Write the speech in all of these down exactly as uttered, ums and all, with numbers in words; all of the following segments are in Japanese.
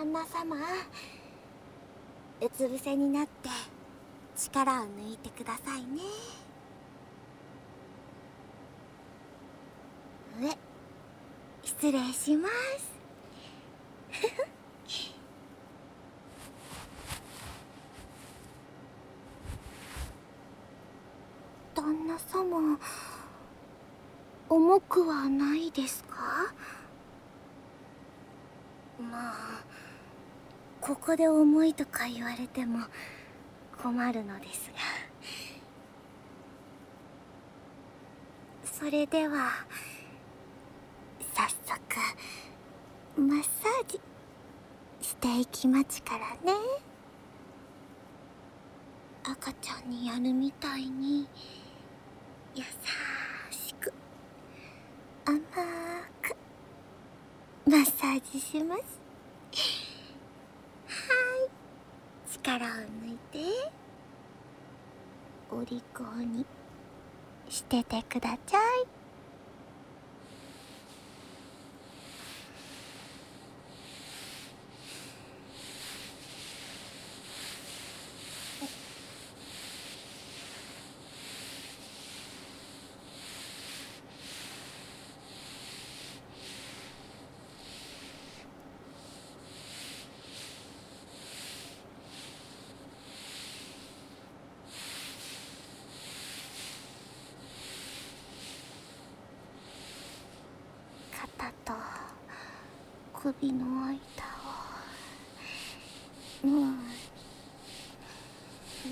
旦那様、うつ伏せになって力を抜いてくださいね。上、失礼します。旦那様、重くはないですか？まあ、ここで重いとか言われても困るのですが。それでは早速マッサージしていきまちからね。赤ちゃんにやるみたいに優しく甘くマッサージします。はい、力を抜いてお利口にしててください。肩と首の間をうん、の肩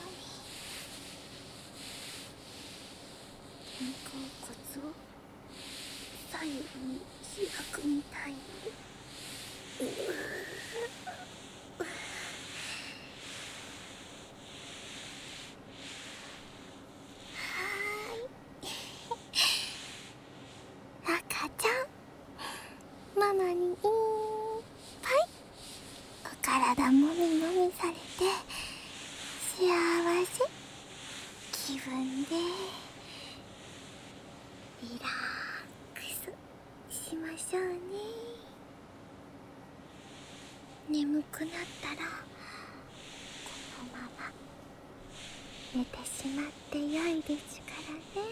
甲骨を左右に開くみたいに、う赤ちゃん、ママにいっぱいお体もみもみされて幸せ気分でリラックスしましょうね。眠くなったらこのまま寝てしまってよいですからね。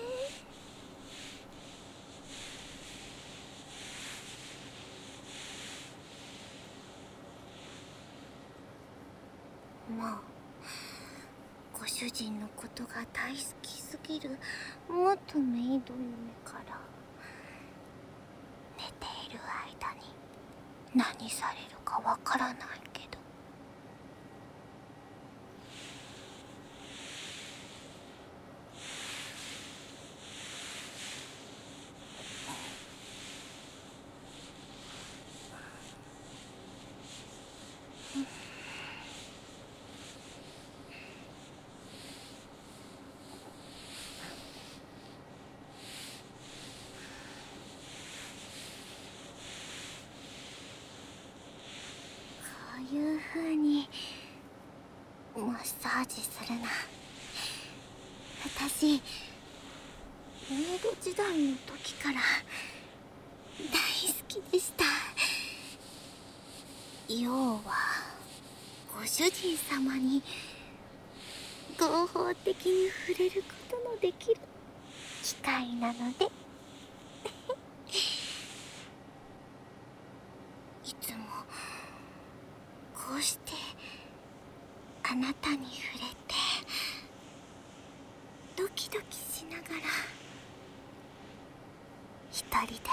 まあ、ご主人のことが大好きすぎる元メイド嫁から寝ている間に何されるかわからないけど、こういう風にマッサージするな。私、メイド時代の時から大好きでした。要はご主人様に合法的に触れることのできる機会なのでいつもこうしてあなたに触れてドキドキしながら一人で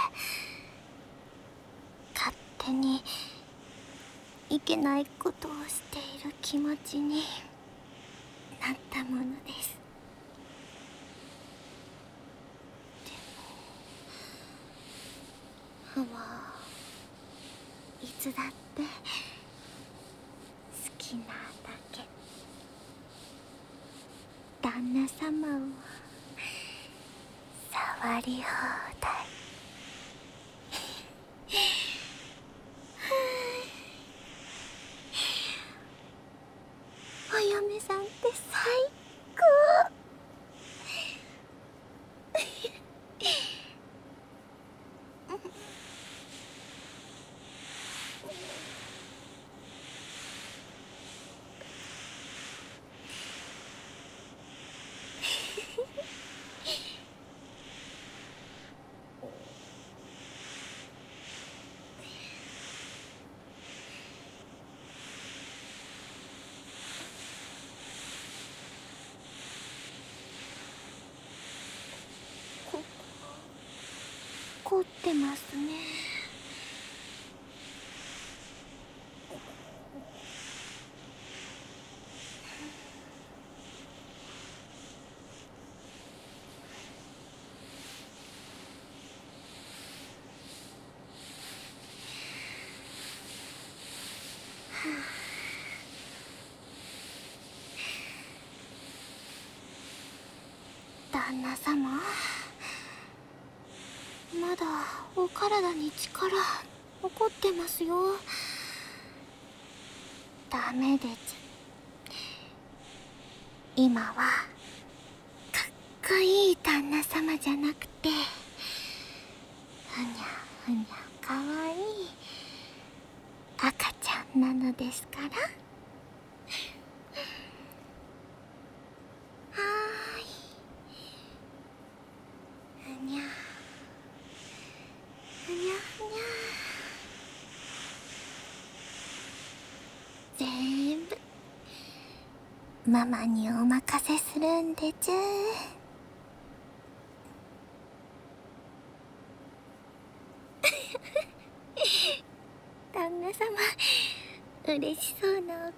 勝手にいけないことをしている気持ちになったものです。でも、はいつだって好きなだけ旦那様を触り放題。お嫁さんって最高。 ってますね。旦那様、まだお体に力残ってますよ。ダメでちゅ。今はかっこいい旦那様じゃなくて、ふにゃふにゃかわいい赤ちゃんなのですから。はーい、ふにゃふにゃふにゃ、全部ママにお任せするんでちゅ。旦那様、嬉しそうなお顔、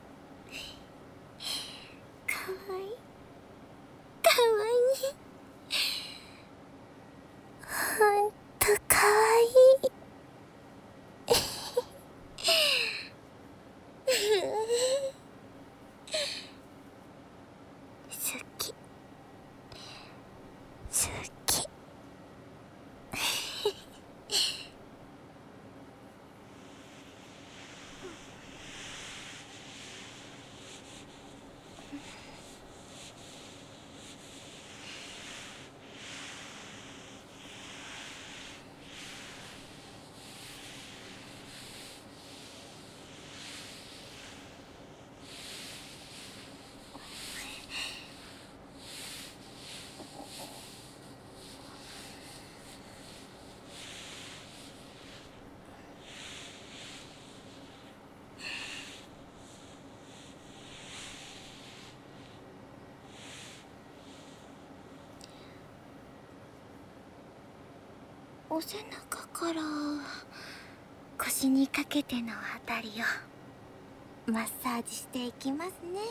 かわいいかわいい、ほんとかわいい。好き好き。お背中から腰にかけてのあたりをマッサージしていきますね。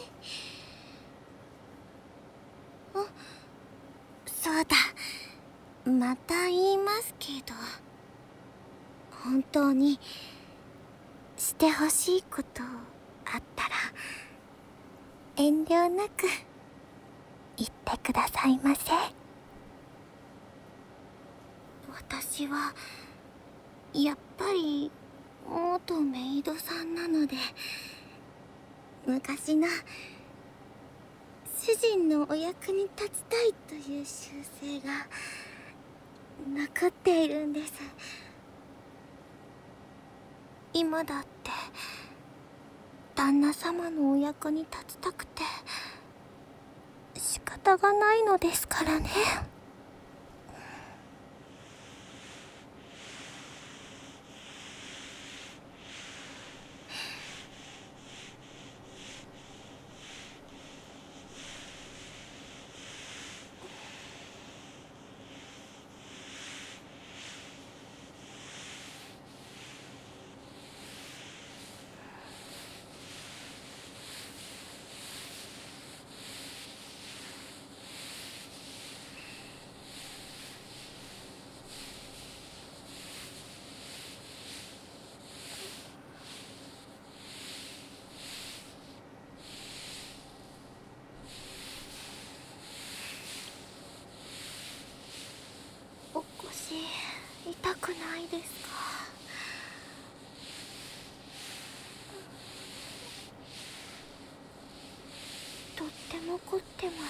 あ、そうだ、また言いますけど、本当にしてほしいことあったら遠慮なく言ってくださいませ。私はやっぱり元メイドさんなので、昔の主人のお役に立ちたいという習性が残っているんです。今だって旦那様のお役に立ちたくて仕方がないのですからね。お腰痛くないですか？とっても凝ってます。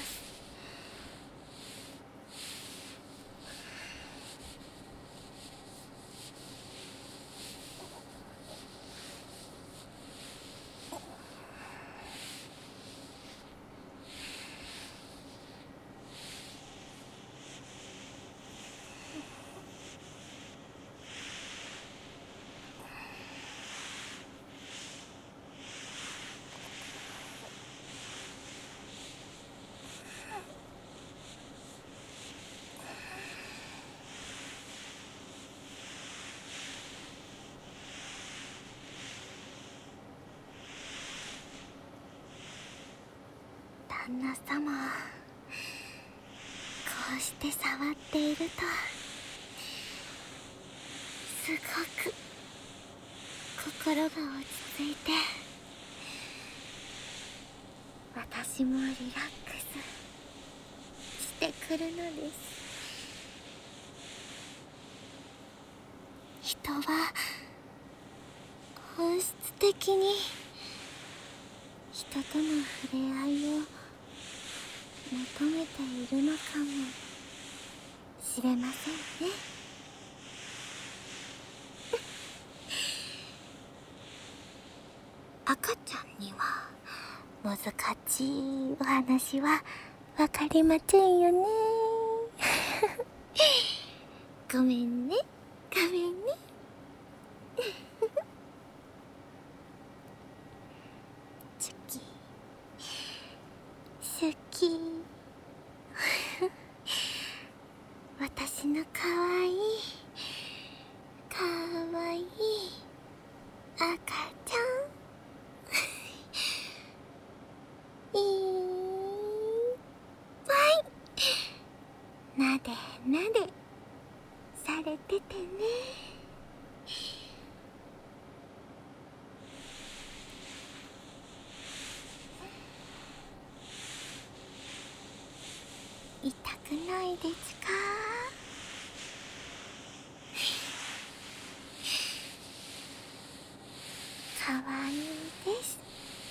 旦那様、こうして触っているとすごく心が落ち着いて、私もリラックスしてくるのです。人は本質的に人との触れ合いを求めているのかもしれませんね。赤ちゃんには難しいお話はわかりませんよね。ごめんね、ごめんね。チキ好き。私のかわいいかわいい赤ちゃんいっぱいなでなでされててね。痛くないですか？かわいいです。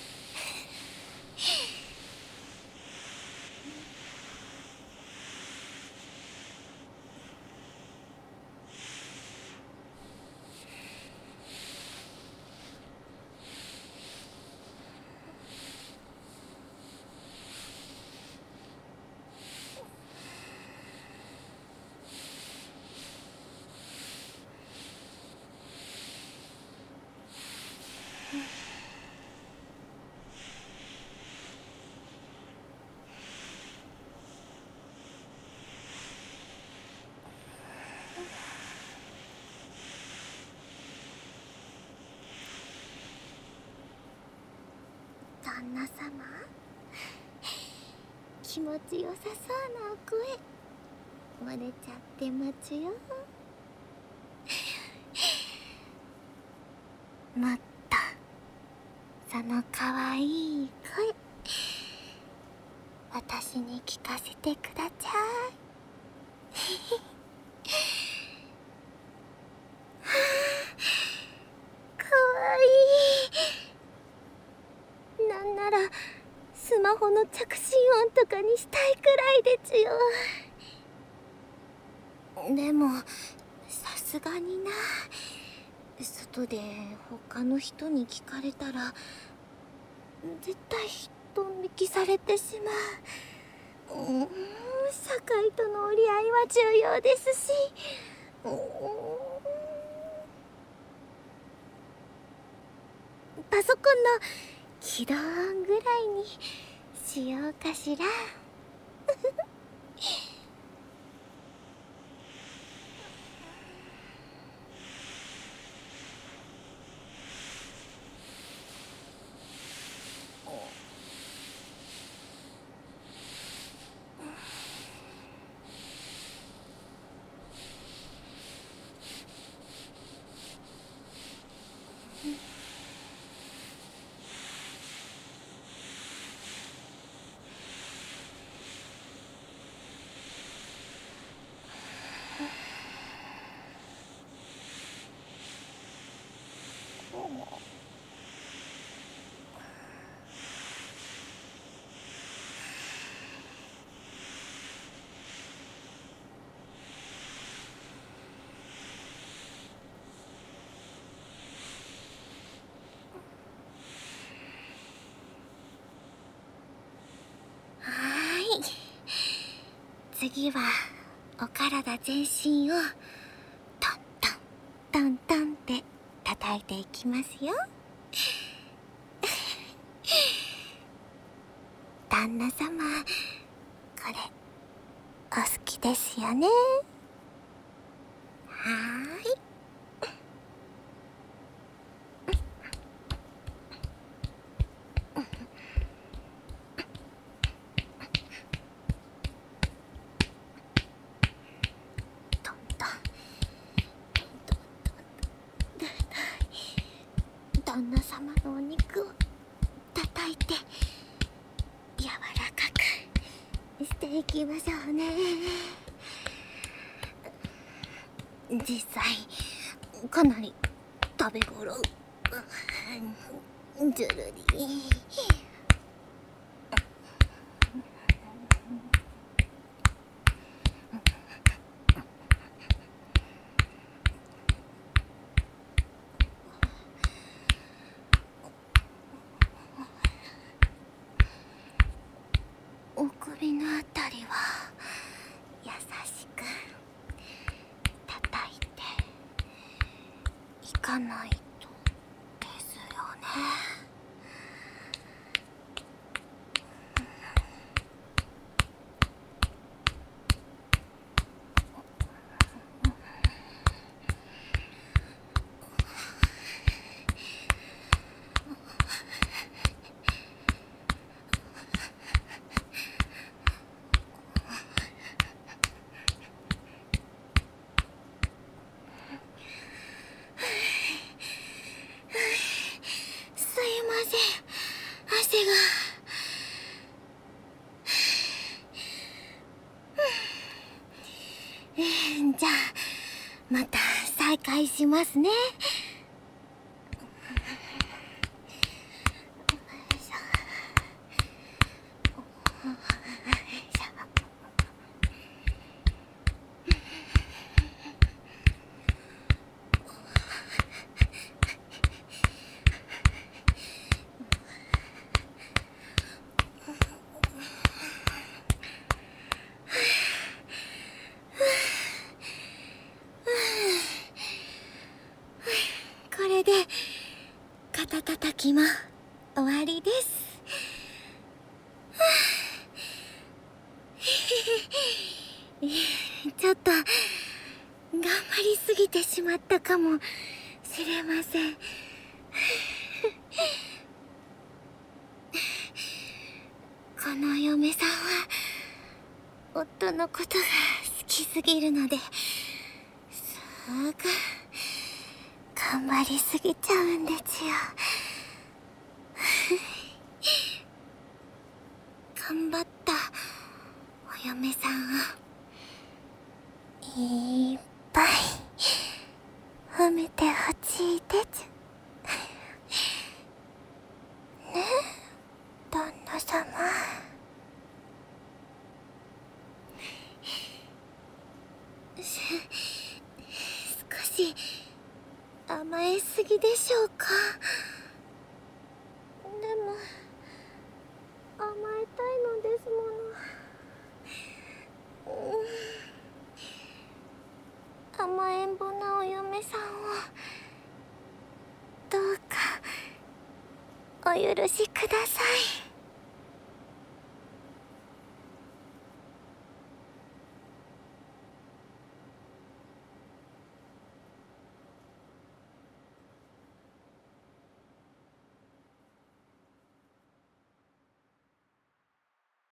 旦那様、気持ちよさそうなお声漏れちゃってますよ。もっとそのかわいい声私に聞かせてください。かわいい。なんならスマホの着信音とかにしたいくらいですよ。でもさすがにな、外で他の人に聞かれたら絶対ドン引きされてしまう。うーん、社会との折り合いは重要ですし、うーん、パソコンの起動音ぐらいにしようかしら。次はお体全身をトントントントンって叩いていきますよ。旦那様、これお好きですよね。はーい。 ていきましょうね。実際かなり食べ頃。ずるり。お首のあたりは優しく叩いていかないとですよね。汗がじゃあまた再開しますね。これで肩たたきも終わりです。ちょっと頑張りすぎてしまったかもしれません。この嫁さんは夫のことが好きすぎるので、すぐ頑張りすぎちゃうんですよ。頑張ったお嫁さんをいっぱい褒めてほしいです。ねえ、旦那様。少し甘えすぎでしょうか。でも甘えたいのですもの。うん、甘えん坊なお嫁さんをどうかお許しください。